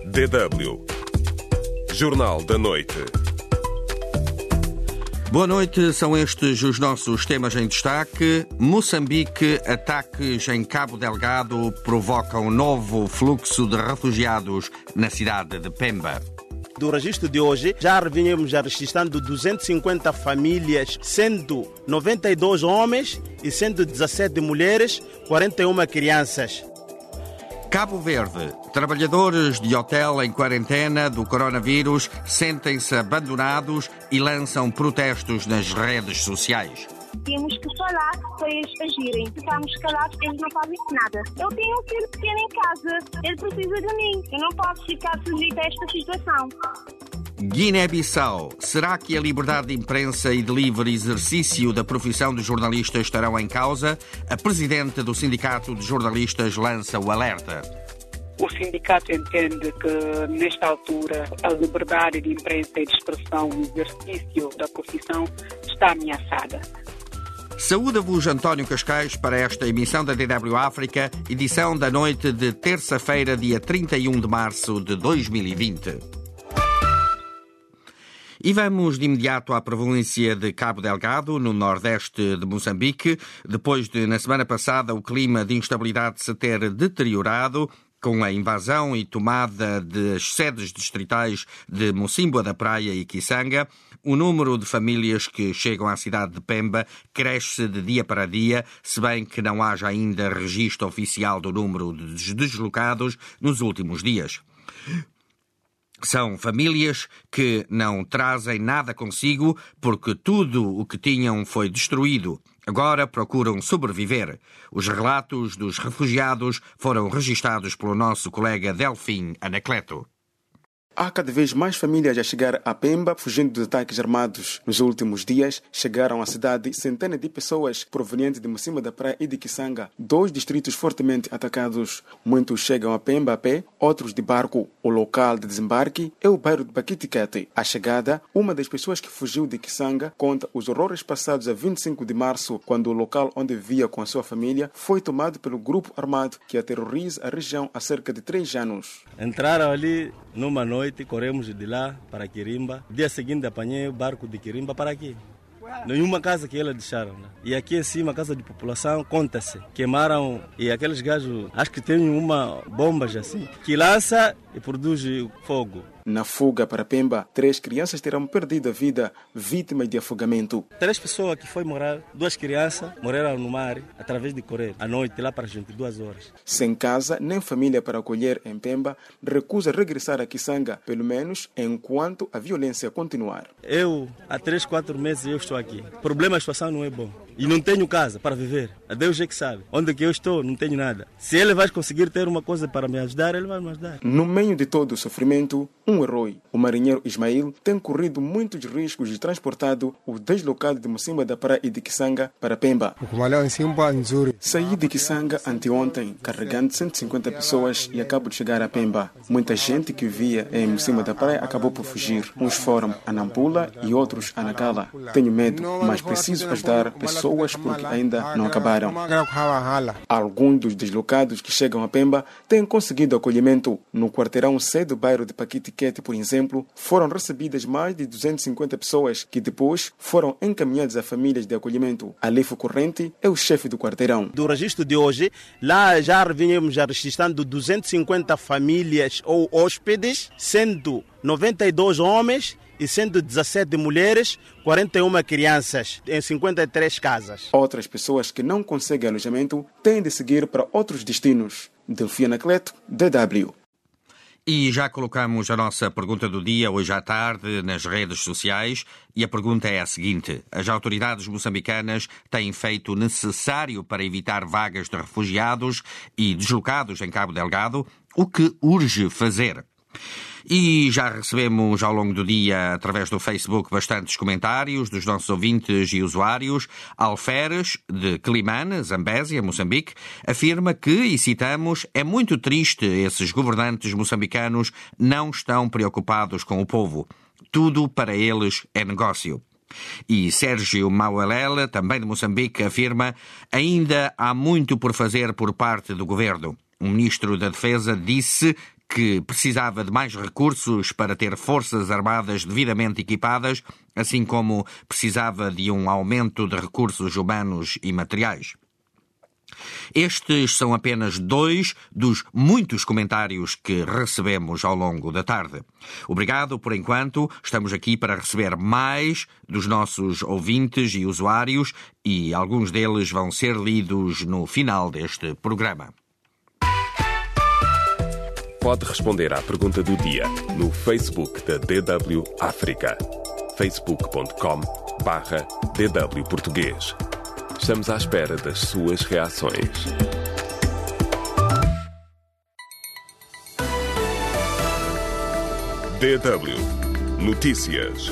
DW Jornal da Noite. Boa noite, são estes os nossos temas em destaque. Moçambique, ataques em Cabo Delgado provocam novo fluxo de refugiados na cidade de Pemba. Do registro de hoje, já vínhamos registrando 250 famílias, sendo 92 homens e 117 mulheres, 41 crianças. Cabo Verde. Trabalhadores de hotel em quarentena do coronavírus sentem-se abandonados e lançam protestos nas redes sociais. Temos que falar para eles agirem. Se estamos calados, eles não fazem nada. Eu tenho um filho pequeno em casa. Ele precisa de mim. Eu não posso ficar sujeita a esta situação. Guiné-Bissau. Será que a liberdade de imprensa e de livre exercício da profissão de jornalista estarão em causa? A presidente do Sindicato de Jornalistas lança o alerta. O sindicato entende que, nesta altura, a liberdade de imprensa e de expressão, o exercício da profissão está ameaçada. Saúde-vos António Cascais para esta emissão da DW África, edição da noite de terça-feira, dia 31 de março de 2020. E vamos de imediato à província de Cabo Delgado, no nordeste de Moçambique, depois de, na semana passada, o clima de instabilidade se ter deteriorado, com a invasão e tomada das sedes distritais de Mocímboa da Praia e Kisanga. O número de famílias que chegam à cidade de Pemba cresce de dia para dia, se bem que não haja ainda registro oficial do número de deslocados nos últimos dias. São famílias que não trazem nada consigo porque tudo o que tinham foi destruído. Agora procuram sobreviver. Os relatos dos refugiados foram registados pelo nosso colega Delfim Anacleto. Há cada vez mais famílias a chegar a Pemba, fugindo dos ataques armados. Nos últimos dias, chegaram à cidade centenas de pessoas provenientes de Mocímboa da Praia e de Kisanga, dois distritos fortemente atacados. Muitos chegam a Pemba a pé, outros de barco. O local de desembarque é o bairro de Baquitiquete. À chegada, uma das pessoas que fugiu de Kisanga conta os horrores passados a 25 de março, quando o local onde vivia com a sua família foi tomado pelo grupo armado que aterroriza a região há cerca de 3 anos. Entraram ali numa noite, corremos de lá para Quirimba. Dia seguinte apanhei o barco de Quirimba para aqui. Nenhuma casa que eles deixaram. Né? E aqui em cima, a casa de população, conta-se. Queimaram e aqueles gajos, acho que tem uma bomba assim, que lança e produz fogo. Na fuga para Pemba, 3 crianças terão perdido a vida, vítimas de afogamento. 3 pessoas que foram morar, 2 crianças morreram no mar, através de correr, à noite, lá para as 22 horas. Sem casa, nem família para acolher em Pemba, recusa regressar a Kisanga, pelo menos enquanto a violência continuar. Eu, há 3, 4 meses, eu estou aqui. O problema, a situação não é bom. E não tenho casa para viver. A Deus é que sabe. Onde que eu estou, não tenho nada. Se ele vai conseguir ter uma coisa para me ajudar, ele vai me ajudar. No meio de todo o sofrimento, um herói, o marinheiro Ismail, tem corrido muitos riscos de transportado o deslocado de Mocímboa da Praia e de Kisanga para Pemba. Saí de Kisanga anteontem, carregando 150 pessoas e acabo de chegar a Pemba. Muita gente que via em Mocímboa da Praia acabou por fugir. Uns foram a Nampula e outros a Nacala. Tenho medo, mas preciso ajudar pessoas porque ainda não acabaram. Alguns dos deslocados que chegam a Pemba têm conseguido acolhimento. No quarteirão C do bairro de Paquitiquete, por exemplo, foram recebidas mais de 250 pessoas que depois foram encaminhadas a famílias de acolhimento. Alifo Corrente é o chefe do quarteirão. Do registro de hoje, lá já vínhamos registrando 250 famílias ou hóspedes, sendo 92 homens e 117 mulheres, 41 crianças, em 53 casas. Outras pessoas que não conseguem alojamento têm de seguir para outros destinos. Delfim Anacleto, DW. E já colocamos a nossa pergunta do dia hoje à tarde nas redes sociais e a pergunta é a seguinte. As autoridades moçambicanas têm feito o necessário para evitar vagas de refugiados e deslocados em Cabo Delgado? O que urge fazer? E já recebemos ao longo do dia, através do Facebook, bastantes comentários dos nossos ouvintes e usuários. Alferes, de Quelimane, Zambésia, Moçambique, afirma que, e citamos, é muito triste esses governantes moçambicanos não estão preocupados com o povo. Tudo para eles é negócio. E Sérgio Mauelela, também de Moçambique, afirma ainda há muito por fazer por parte do governo. O ministro da Defesa disse que precisava de mais recursos para ter forças armadas devidamente equipadas, assim como precisava de um aumento de recursos humanos e materiais. Estes são apenas 2 dos muitos comentários que recebemos ao longo da tarde. Obrigado por enquanto. Estamos aqui para receber mais dos nossos ouvintes e usuários e alguns deles vão ser lidos no final deste programa. Pode responder à pergunta do dia no Facebook da DW África. facebook.com/DW Português. Estamos à espera das suas reações. DW Notícias.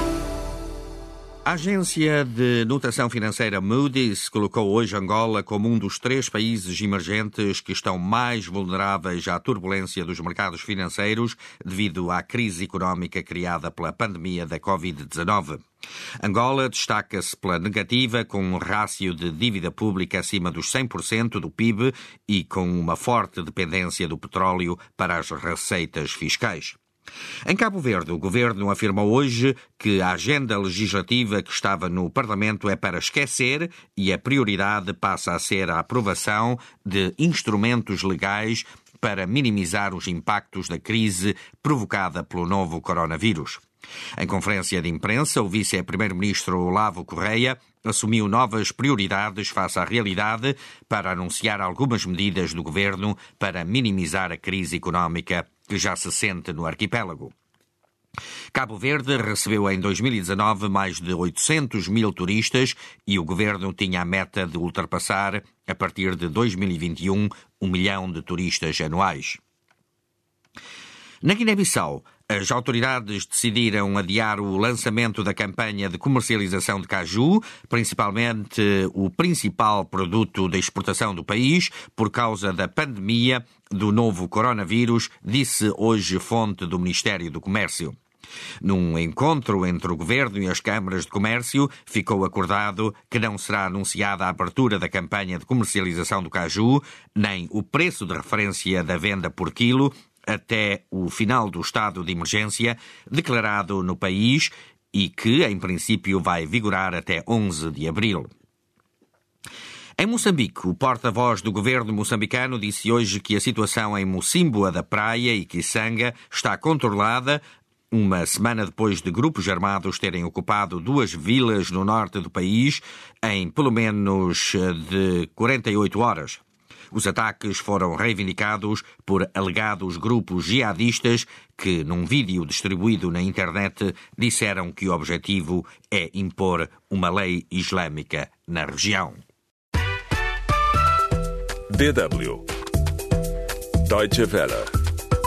A agência de notação financeira Moody's colocou hoje Angola como um dos 3 países emergentes que estão mais vulneráveis à turbulência dos mercados financeiros devido à crise económica criada pela pandemia da Covid-19. Angola destaca-se pela negativa, com um rácio de dívida pública acima dos 100% do PIB e com uma forte dependência do petróleo para as receitas fiscais. Em Cabo Verde, o governo afirmou hoje que a agenda legislativa que estava no Parlamento é para esquecer e a prioridade passa a ser a aprovação de instrumentos legais para minimizar os impactos da crise provocada pelo novo coronavírus. Em conferência de imprensa, o vice-primeiro-ministro Olavo Correia assumiu novas prioridades face à realidade para anunciar algumas medidas do governo para minimizar a crise económica que já se sente no arquipélago. Cabo Verde recebeu em 2019 mais de 800 mil turistas e o governo tinha a meta de ultrapassar, a partir de 2021, 1 milhão de turistas anuais. Na Guiné-Bissau, as autoridades decidiram adiar o lançamento da campanha de comercialização de caju, principalmente o principal produto de exportação do país, por causa da pandemia do novo coronavírus, disse hoje fonte do Ministério do Comércio. Num encontro entre o Governo e as câmaras de comércio, ficou acordado que não será anunciada a abertura da campanha de comercialização do caju, nem o preço de referência da venda por quilo, até o final do estado de emergência declarado no país e que, em princípio, vai vigorar até 11 de abril. Em Moçambique, o porta-voz do governo moçambicano disse hoje que a situação em Mocímboa da Praia e Kisanga está controlada, uma semana depois de grupos armados terem ocupado 2 vilas no norte do país em pelo menos de 48 horas. Os ataques foram reivindicados por alegados grupos jihadistas que, num vídeo distribuído na internet, disseram que o objetivo é impor uma lei islâmica na região. DW Deutsche Welle.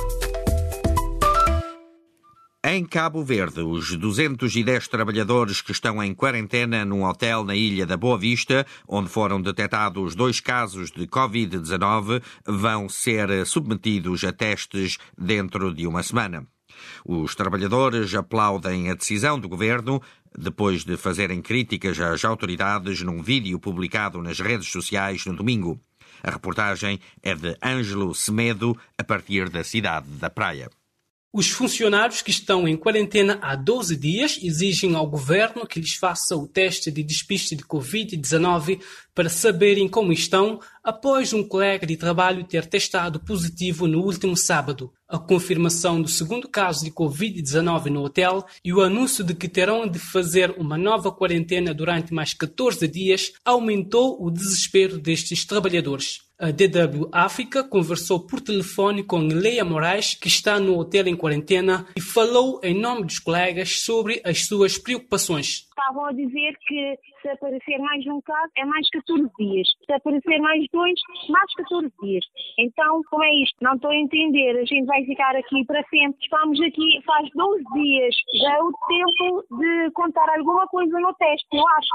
Em Cabo Verde, os 210 trabalhadores que estão em quarentena num hotel na ilha da Boa Vista, onde foram detectados 2 casos de Covid-19, vão ser submetidos a testes dentro de uma semana. Os trabalhadores aplaudem a decisão do governo, depois de fazerem críticas às autoridades num vídeo publicado nas redes sociais no domingo. A reportagem é de Ângelo Semedo, a partir da cidade da Praia. Os funcionários que estão em quarentena há 12 dias exigem ao governo que lhes faça o teste de despiste de Covid-19 para saberem como estão após um colega de trabalho ter testado positivo no último sábado. A confirmação do 2º caso de Covid-19 no hotel e o anúncio de que terão de fazer uma nova quarentena durante mais 14 dias aumentou o desespero destes trabalhadores. A DW África conversou por telefone com Leia Moraes, que está no hotel em quarentena, e falou em nome dos colegas sobre as suas preocupações. Estavam a dizer que se aparecer mais um caso é mais 14 dias. Se aparecer mais 2, mais 14 dias. Então, como é isto? Não estou a entender. A gente vai ficar aqui para sempre. Estamos aqui faz 12 dias. Já é o tempo de contar alguma coisa no teste, eu acho.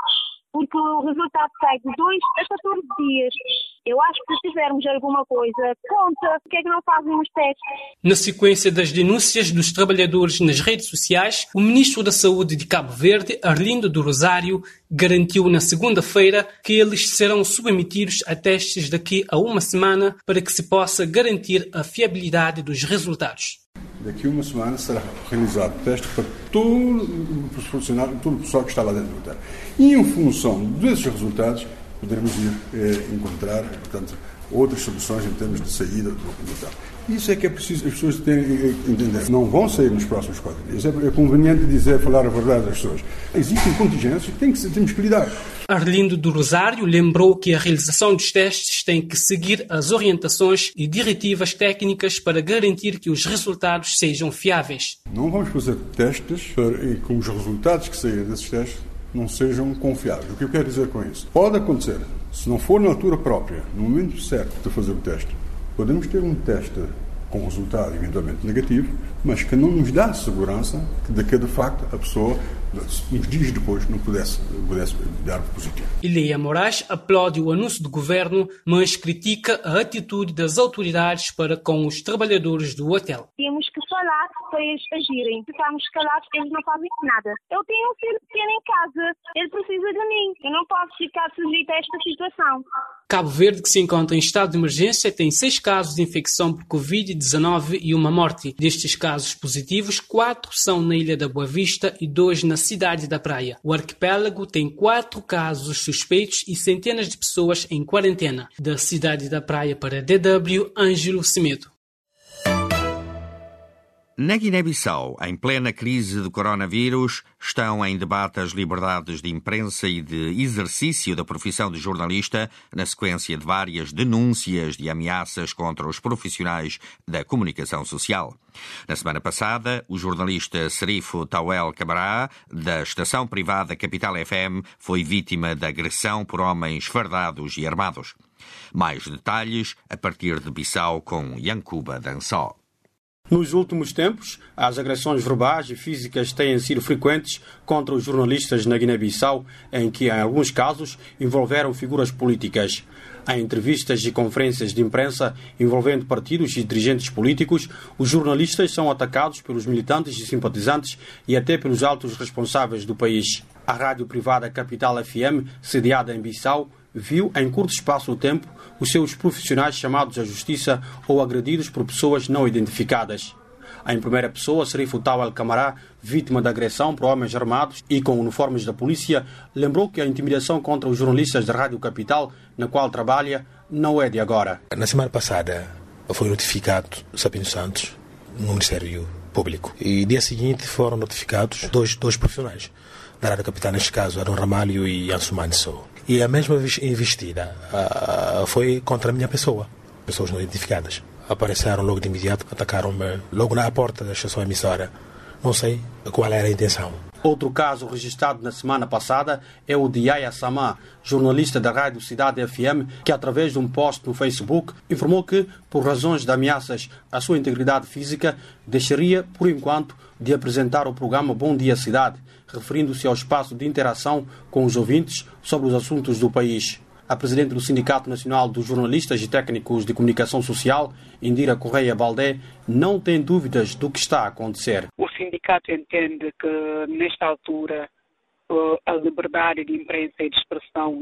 porque o resultado sai de 2 a 14 dias. Eu acho que se tivermos alguma coisa, conta. Por que é que não fazem os testes? Na sequência das denúncias dos trabalhadores nas redes sociais, o ministro da Saúde de Cabo Verde, Arlindo do Rosário, garantiu na segunda-feira que eles serão submetidos a testes daqui a uma semana para que se possa garantir a fiabilidade dos resultados. Daqui a uma semana será realizado teste para todo o profissional, todo o pessoal que está lá dentro do hotel. E em função desses resultados, poderemos ir encontrar, portanto, outras soluções em termos de saída do hotel. Isso é que é preciso as pessoas terem entender. Não vão sair nos próximos 4 dias. É conveniente falar a verdade às pessoas. Existem contingências que temos que lidar. Arlindo do Rosário lembrou que a realização dos testes tem que seguir as orientações e diretivas técnicas para garantir que os resultados sejam fiáveis. Não vamos fazer testes e que os resultados que saírem desses testes não sejam confiáveis. O que eu quero dizer com isso? Pode acontecer, se não for na altura própria, no momento certo de fazer o teste, podemos ter um teste com resultado eventualmente negativo, mas que não nos dá segurança de que, de facto, a pessoa, uns dias depois, não pudesse dar positivo. Ileia Moraes aplaude o anúncio do governo, mas critica a atitude das autoridades para com os trabalhadores do hotel. Temos que falar para eles agirem. Se ficarmos calados, eles não fazem nada. Eu tenho um filho pequeno em casa. Ele precisa de mim. Eu não posso ficar sujeito a esta situação. Cabo Verde, que se encontra em estado de emergência, tem 6 casos de infecção por Covid-19 e uma morte. Destes casos positivos, 4 são na Ilha da Boa Vista e 2 na cidade da Praia. O arquipélago tem 4 casos suspeitos e centenas de pessoas em quarentena. Da cidade da Praia para DW, Ângelo Semedo. Na Guiné-Bissau, em plena crise do coronavírus, estão em debate as liberdades de imprensa e de exercício da profissão de jornalista, na sequência de várias denúncias de ameaças contra os profissionais da comunicação social. Na semana passada, o jornalista Serifo Tawel Camará, da estação privada Capital FM, foi vítima de agressão por homens fardados e armados. Mais detalhes a partir de Bissau com Yankuba Dançó. Nos últimos tempos, as agressões verbais e físicas têm sido frequentes contra os jornalistas na Guiné-Bissau, em que, em alguns casos, envolveram figuras políticas. Em entrevistas e conferências de imprensa envolvendo partidos e dirigentes políticos, os jornalistas são atacados pelos militantes e simpatizantes e até pelos altos responsáveis do país. A rádio privada Capital FM, sediada em Bissau, viu em curto espaço de tempo os seus profissionais chamados à justiça ou agredidos por pessoas não identificadas. Em primeira pessoa, Serifo Tawel Camará, vítima da agressão por homens armados e com uniformes da polícia, lembrou que a intimidação contra os jornalistas da Rádio Capital, na qual trabalha, não é de agora. Na semana passada foi notificado Sabino Santos no Ministério Público e dia seguinte foram notificados dois profissionais da Rádio Capital, neste caso Arão Ramalho e Ansumani Sow. E a mesma investida foi contra a minha pessoa, pessoas não identificadas. Apareceram logo de imediato, atacaram-me logo na porta da estação emissora. Não sei qual era a intenção. Outro caso registrado na semana passada é o de Yaya Samá, jornalista da Rádio Cidade FM, que através de um post no Facebook informou que, por razões de ameaças à sua integridade física, deixaria, por enquanto, de apresentar o programa Bom Dia Cidade, referindo-se ao espaço de interação com os ouvintes sobre os assuntos do país. A presidente do Sindicato Nacional dos Jornalistas e Técnicos de Comunicação Social, Indira Correia Baldé, não tem dúvidas do que está a acontecer. O sindicato entende que, nesta altura, a liberdade de imprensa e de expressão,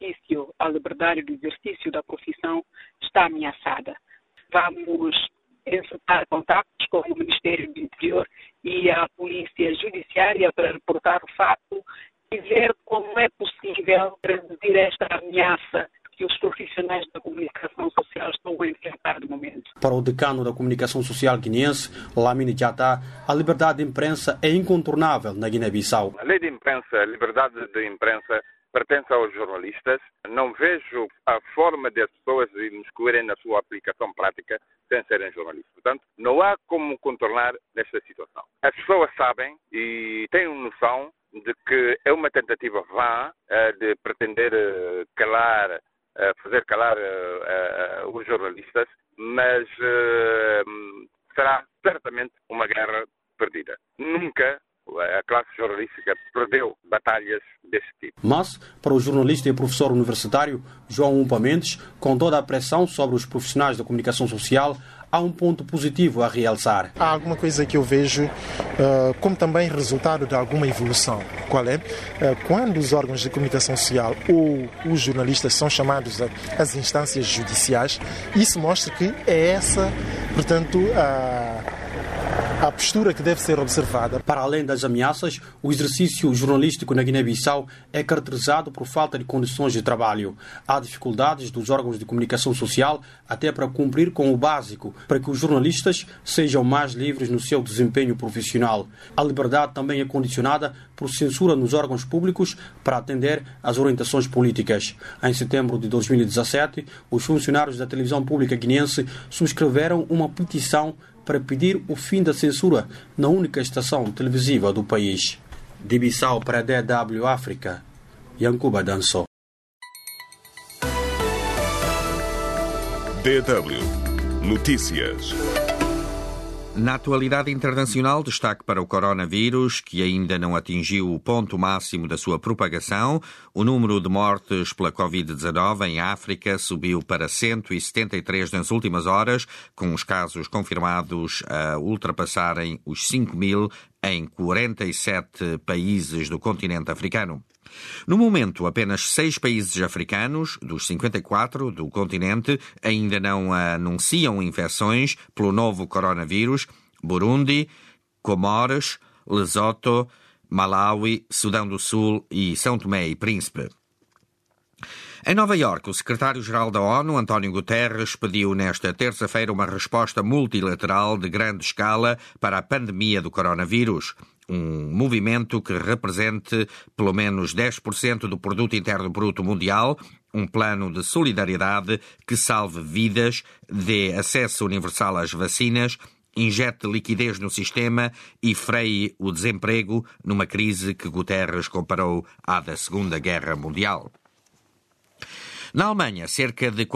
a liberdade do exercício da profissão está ameaçada. Vamos encetar contactos com o Ministério do Interior e a Polícia Judiciária para reportar o fato e ver como é possível reduzir esta ameaça que os profissionais da comunicação social estão a enfrentar de momento. Para o decano da comunicação social guineense, Lamine Diatta, a liberdade de imprensa é incontornável na Guiné-Bissau. A lei de imprensa, a liberdade de imprensa, pertence aos jornalistas. Não vejo a forma de as pessoas imiscuírem na sua aplicação prática sem serem jornalistas. Portanto, não há como contornar esta situação. As pessoas sabem e têm noção de que é uma tentativa vã de pretender fazer calar os jornalistas, mas será certamente uma guerra perdida. Nunca a classe jornalística perdeu batalhas deste tipo. Mas, para o jornalista e professor universitário João Umpa Mendes, com toda a pressão sobre os profissionais da comunicação social, há um ponto positivo a realçar. Há alguma coisa que eu vejo como também resultado de alguma evolução. Qual é? Quando os órgãos de comunicação social ou os jornalistas são chamados às instâncias judiciais, isso mostra que é essa, portanto, a postura que deve ser observada. Para além das ameaças, o exercício jornalístico na Guiné-Bissau é caracterizado por falta de condições de trabalho. Há dificuldades dos órgãos de comunicação social até para cumprir com o básico, para que os jornalistas sejam mais livres no seu desempenho profissional. A liberdade também é condicionada por censura nos órgãos públicos para atender às orientações políticas. Em setembro de 2017, os funcionários da televisão pública guineense subscreveram uma petição para pedir o fim da censura na única estação televisiva do país. De Bissau para a DW África, Yankuba Danso. DW Notícias. Na atualidade internacional, destaque para o coronavírus, que ainda não atingiu o ponto máximo da sua propagação. O número de mortes pela Covid-19 em África subiu para 173 nas últimas horas, com os casos confirmados a ultrapassarem os 5.000 em 47 países do continente africano. No momento, apenas 6 países africanos, dos 54 do continente, ainda não anunciam infecções pelo novo coronavírus: Burundi, Comores, Lesoto, Malawi, Sudão do Sul e São Tomé e Príncipe. Em Nova Iorque, o secretário-geral da ONU, António Guterres, pediu nesta terça-feira uma resposta multilateral de grande escala para a pandemia do coronavírus. Um movimento que represente pelo menos 10% do produto interno bruto mundial, um plano de solidariedade que salve vidas, dê acesso universal às vacinas, injete liquidez no sistema e freie o desemprego numa crise que Guterres comparou à da Segunda Guerra Mundial. Na Alemanha, cerca de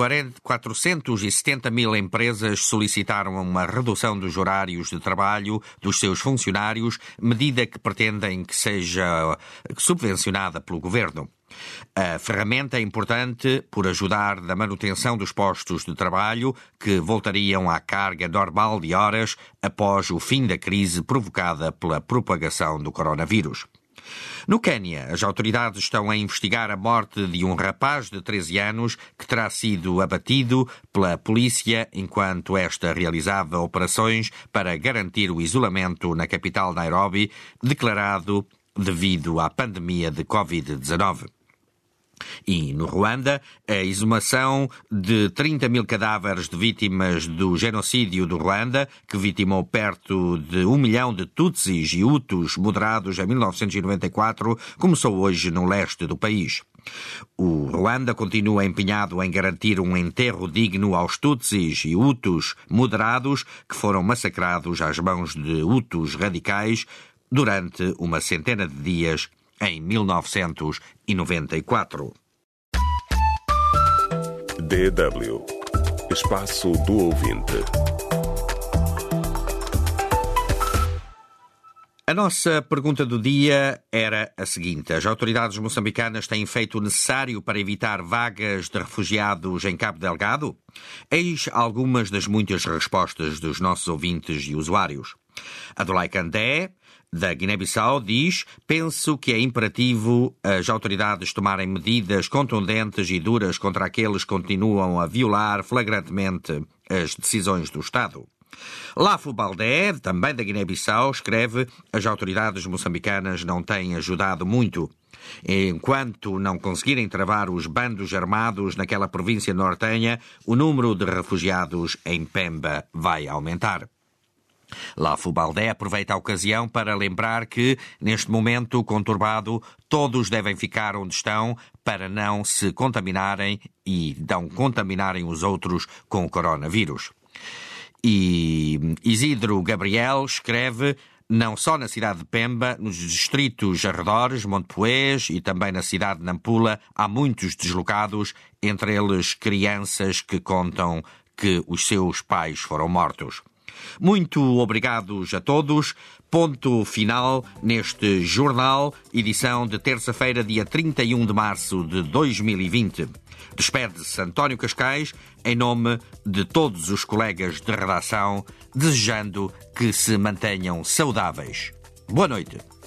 470 mil empresas solicitaram uma redução dos horários de trabalho dos seus funcionários, medida que pretendem que seja subvencionada pelo governo. A ferramenta é importante por ajudar na manutenção dos postos de trabalho, que voltariam à carga normal de horas após o fim da crise provocada pela propagação do coronavírus. No Quênia, as autoridades estão a investigar a morte de um rapaz de 13 anos que terá sido abatido pela polícia enquanto esta realizava operações para garantir o isolamento na capital Nairobi, declarado devido à pandemia de Covid-19. E no Ruanda, a exumação de 30 mil cadáveres de vítimas do genocídio do Ruanda, que vitimou perto de 1 milhão de Tutsis e Hutus moderados em 1994, começou hoje no leste do país. O Ruanda continua empenhado em garantir um enterro digno aos Tutsis e Hutus moderados que foram massacrados às mãos de Hutus radicais durante uma centena de dias em 1994. DW Espaço do Ouvinte. A nossa pergunta do dia era a seguinte: as autoridades moçambicanas têm feito o necessário para evitar vagas de refugiados em Cabo Delgado? Eis algumas das muitas respostas dos nossos ouvintes e usuários. Adolai Candé, da Guiné-Bissau, diz: penso que é imperativo as autoridades tomarem medidas contundentes e duras contra aqueles que continuam a violar flagrantemente as decisões do Estado. Lafo Baldé, também da Guiné-Bissau, escreve: as autoridades moçambicanas não têm ajudado muito. Enquanto não conseguirem travar os bandos armados naquela província nortenha, o número de refugiados em Pemba vai aumentar. Lafo Baldé aproveita a ocasião para lembrar que, neste momento conturbado, todos devem ficar onde estão para não se contaminarem e não contaminarem os outros com o coronavírus. E Isidro Gabriel escreve: não só na cidade de Pemba, nos distritos arredores, Montepuez e também na cidade de Nampula, há muitos deslocados, entre eles crianças que contam que os seus pais foram mortos. Muito obrigados a todos. Ponto final neste jornal, edição de terça-feira, dia 31 de março de 2020. Despede-se António Cascais em nome de todos os colegas de redação, desejando que se mantenham saudáveis. Boa noite.